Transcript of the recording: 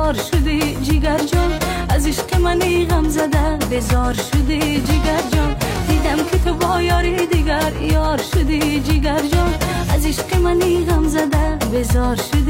یار شدی جیگر جان، از عشق منی غم زده بزار شدی جیگر جان. دیدم که تو با یاری دیگر یار شدی جیگر جان، از عشق منی غم زده بزار شدی